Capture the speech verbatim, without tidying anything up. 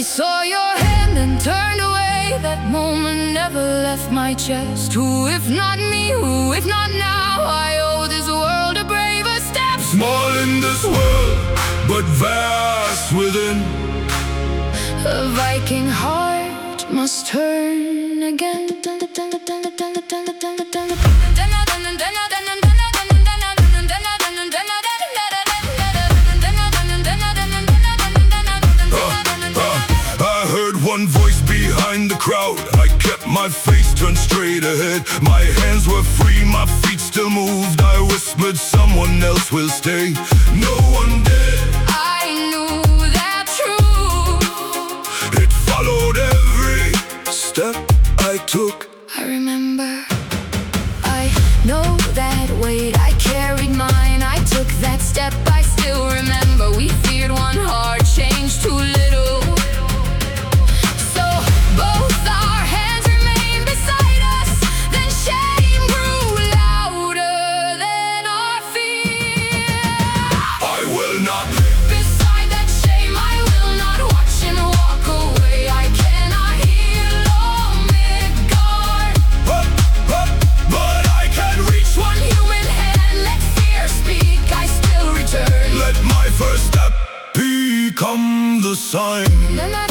I saw your hand and turned away. That moment never left my chest. Who if not me, who if not now? I owe this world a braver step. Small in this world, but vast within. A Viking heart must turn again. One voice behind the crowd. I kept my face turned straight ahead. My hands were free, my feet still moved. I whispered, someone else will stay. No one did. I knew that truth. It followed every step I took. I remember, I know that weight. I carried mine, I took that step. I still remember, we feared one heart, changed too little. Come the sign.